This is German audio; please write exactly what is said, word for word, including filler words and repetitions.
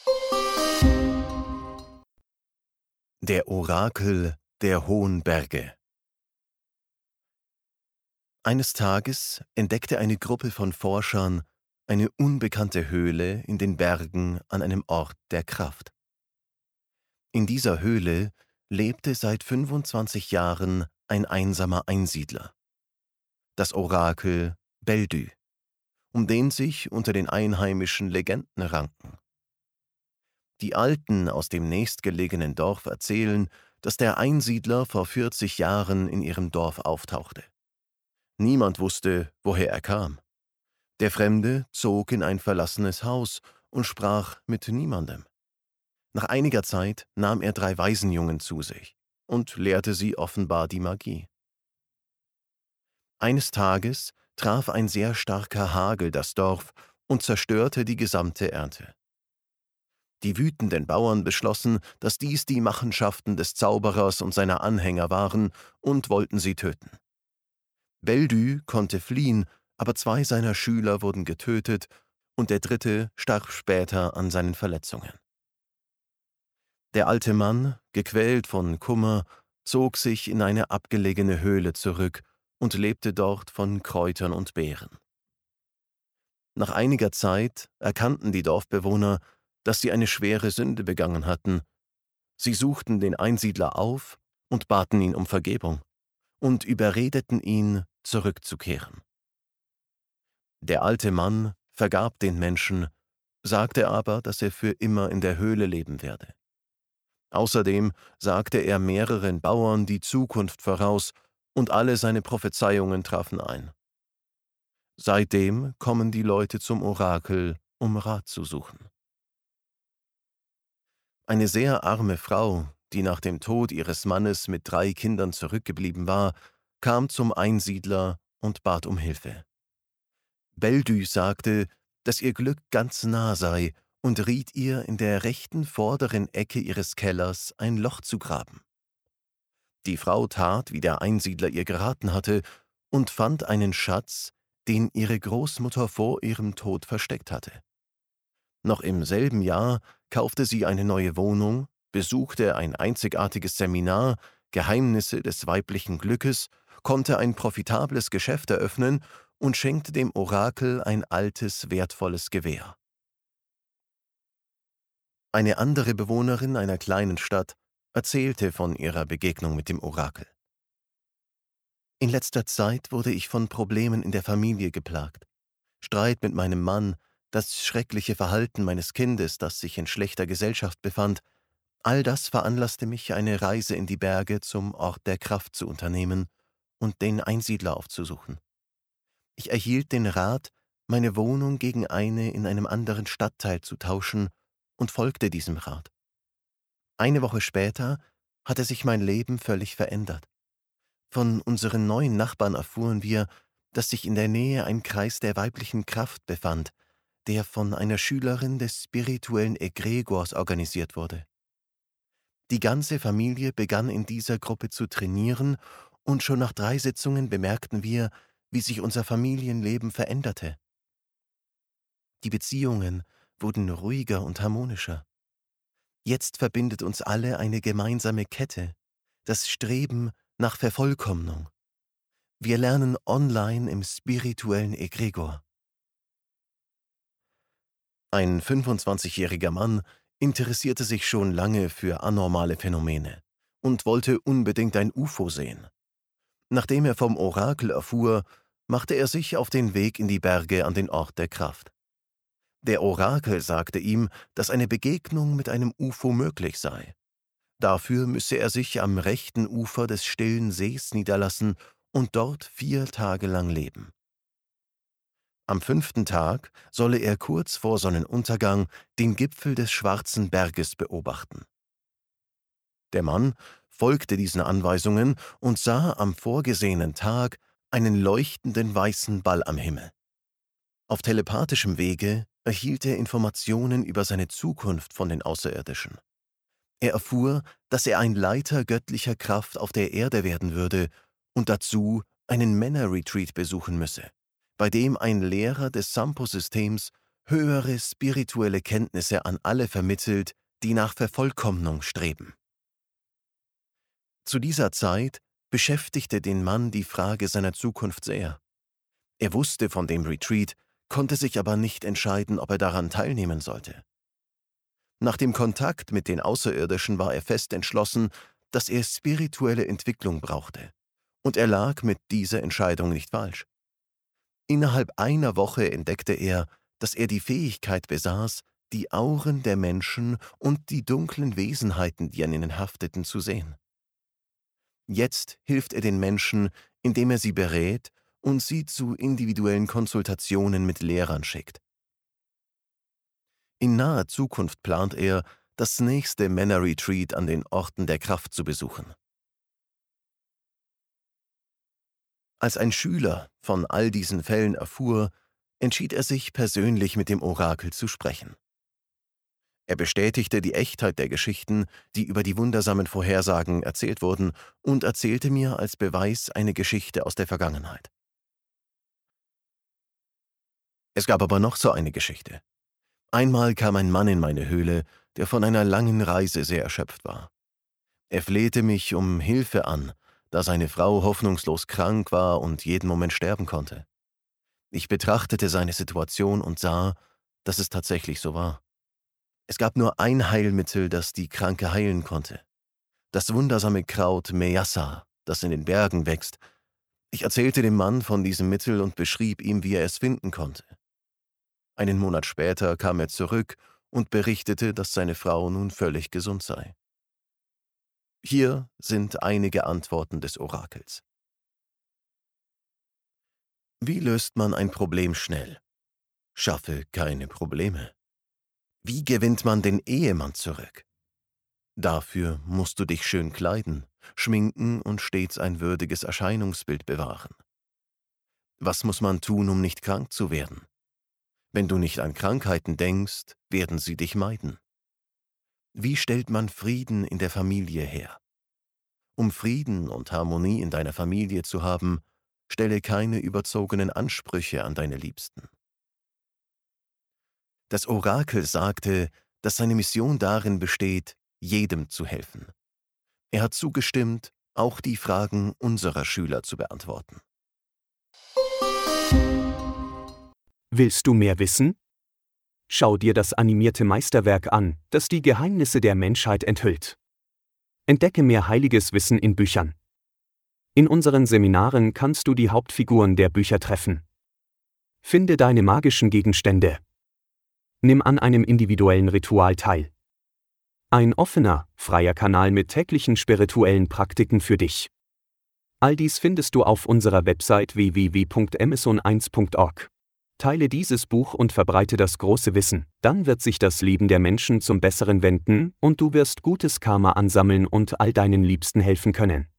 Der Orakel der hohen Berge. Eines Tages entdeckte eine Gruppe von Forschern eine unbekannte Höhle in den Bergen an einem Ort der Kraft. In dieser Höhle lebte seit fünfundzwanzig Jahren ein einsamer Einsiedler, das Orakel Beldü, um den sich unter den Einheimischen Legenden ranken. Die Alten aus dem nächstgelegenen Dorf erzählen, dass der Einsiedler vor vierzig Jahren in ihrem Dorf auftauchte. Niemand wusste, woher er kam. Der Fremde zog in ein verlassenes Haus und sprach mit niemandem. Nach einiger Zeit nahm er drei Waisenjungen zu sich und lehrte sie offenbar die Magie. Eines Tages traf ein sehr starker Hagel das Dorf und zerstörte die gesamte Ernte. Die wütenden Bauern beschlossen, dass dies die Machenschaften des Zauberers und seiner Anhänger waren und wollten sie töten. Beldü konnte fliehen, aber zwei seiner Schüler wurden getötet und der dritte starb später an seinen Verletzungen. Der alte Mann, gequält von Kummer, zog sich in eine abgelegene Höhle zurück und lebte dort von Kräutern und Beeren. Nach einiger Zeit erkannten die Dorfbewohner, dass sie eine schwere Sünde begangen hatten. Sie suchten den Einsiedler auf und baten ihn um Vergebung und überredeten ihn, zurückzukehren. Der alte Mann vergab den Menschen, sagte aber, dass er für immer in der Höhle leben werde. Außerdem sagte er mehreren Bauern die Zukunft voraus, und alle seine Prophezeiungen trafen ein. Seitdem kommen die Leute zum Orakel, um Rat zu suchen. Eine sehr arme Frau, die nach dem Tod ihres Mannes mit drei Kindern zurückgeblieben war, kam zum Einsiedler und bat um Hilfe. Beldü sagte, dass ihr Glück ganz nah sei und riet ihr, in der rechten vorderen Ecke ihres Kellers ein Loch zu graben. Die Frau tat, wie der Einsiedler ihr geraten hatte, und fand einen Schatz, den ihre Großmutter vor ihrem Tod versteckt hatte. Noch im selben Jahr kaufte sie eine neue Wohnung, besuchte ein einzigartiges Seminar, Geheimnisse des weiblichen Glückes, konnte ein profitables Geschäft eröffnen und schenkte dem Orakel ein altes, wertvolles Gewehr. Eine andere Bewohnerin einer kleinen Stadt erzählte von ihrer Begegnung mit dem Orakel. In letzter Zeit wurde ich von Problemen in der Familie geplagt. Streit mit meinem Mann, das schreckliche Verhalten meines Kindes, das sich in schlechter Gesellschaft befand, all das veranlasste mich, eine Reise in die Berge zum Ort der Kraft zu unternehmen und den Einsiedler aufzusuchen. Ich erhielt den Rat, meine Wohnung gegen eine in einem anderen Stadtteil zu tauschen und folgte diesem Rat. Eine Woche später hatte sich mein Leben völlig verändert. Von unseren neuen Nachbarn erfuhren wir, dass sich in der Nähe ein Kreis der weiblichen Kraft befand, der von einer Schülerin des spirituellen Egregors organisiert wurde. Die ganze Familie begann in dieser Gruppe zu trainieren, und schon nach drei Sitzungen bemerkten wir, wie sich unser Familienleben veränderte. Die Beziehungen wurden ruhiger und harmonischer. Jetzt verbindet uns alle eine gemeinsame Kette, das Streben nach Vervollkommnung. Wir lernen online im spirituellen Egregor. Ein fünfundzwanzigjähriger Mann interessierte sich schon lange für anormale Phänomene und wollte unbedingt ein U F O sehen. Nachdem er vom Orakel erfuhr, machte er sich auf den Weg in die Berge an den Ort der Kraft. Der Orakel sagte ihm, dass eine Begegnung mit einem U F O möglich sei. Dafür müsse er sich am rechten Ufer des stillen Sees niederlassen und dort vier Tage lang leben. Am fünften Tag solle er kurz vor Sonnenuntergang den Gipfel des Schwarzen Berges beobachten. Der Mann folgte diesen Anweisungen und sah am vorgesehenen Tag einen leuchtenden weißen Ball am Himmel. Auf telepathischem Wege erhielt er Informationen über seine Zukunft von den Außerirdischen. Er erfuhr, dass er ein Leiter göttlicher Kraft auf der Erde werden würde und dazu einen Männer-Retreat besuchen müsse, bei dem ein Lehrer des Sampo-Systems höhere spirituelle Kenntnisse an alle vermittelt, die nach Vervollkommnung streben. Zu dieser Zeit beschäftigte den Mann die Frage seiner Zukunft sehr. Er wusste von dem Retreat, konnte sich aber nicht entscheiden, ob er daran teilnehmen sollte. Nach dem Kontakt mit den Außerirdischen war er fest entschlossen, dass er spirituelle Entwicklung brauchte. Und er lag mit dieser Entscheidung nicht falsch. Innerhalb einer Woche entdeckte er, dass er die Fähigkeit besaß, die Auren der Menschen und die dunklen Wesenheiten, die an ihnen hafteten, zu sehen. Jetzt hilft er den Menschen, indem er sie berät und sie zu individuellen Konsultationen mit Lehrern schickt. In naher Zukunft plant er, das nächste Männerretreat an den Orten der Kraft zu besuchen. Als ein Schüler von all diesen Fällen erfuhr, entschied er sich, persönlich mit dem Orakel zu sprechen. Er bestätigte die Echtheit der Geschichten, die über die wundersamen Vorhersagen erzählt wurden, und erzählte mir als Beweis eine Geschichte aus der Vergangenheit. Es gab aber noch so eine Geschichte. Einmal kam ein Mann in meine Höhle, der von einer langen Reise sehr erschöpft war. Er flehte mich um Hilfe an, da seine Frau hoffnungslos krank war und jeden Moment sterben konnte. Ich betrachtete seine Situation und sah, dass es tatsächlich so war. Es gab nur ein Heilmittel, das die Kranke heilen konnte. Das wundersame Kraut Meyassa, das in den Bergen wächst. Ich erzählte dem Mann von diesem Mittel und beschrieb ihm, wie er es finden konnte. Einen Monat später kam er zurück und berichtete, dass seine Frau nun völlig gesund sei. Hier sind einige Antworten des Orakels. Wie löst man ein Problem schnell? Schaffe keine Probleme. Wie gewinnt man den Ehemann zurück? Dafür musst du dich schön kleiden, schminken und stets ein würdiges Erscheinungsbild bewahren. Was muss man tun, um nicht krank zu werden? Wenn du nicht an Krankheiten denkst, werden sie dich meiden. Wie stellt man Frieden in der Familie her? Um Frieden und Harmonie in deiner Familie zu haben, stelle keine überzogenen Ansprüche an deine Liebsten. Das Orakel sagte, dass seine Mission darin besteht, jedem zu helfen. Er hat zugestimmt, auch die Fragen unserer Schüler zu beantworten. Willst du mehr wissen? Schau dir das animierte Meisterwerk an, das die Geheimnisse der Menschheit enthüllt. Entdecke mehr heiliges Wissen in Büchern. In unseren Seminaren kannst du die Hauptfiguren der Bücher treffen. Finde deine magischen Gegenstände. Nimm an einem individuellen Ritual teil. Ein offener, freier Kanal mit täglichen spirituellen Praktiken für dich. All dies findest du auf unserer Website w w w punkt amazon eins punkt org. Teile dieses Buch und verbreite das große Wissen, dann wird sich das Leben der Menschen zum Besseren wenden und du wirst gutes Karma ansammeln und all deinen Liebsten helfen können.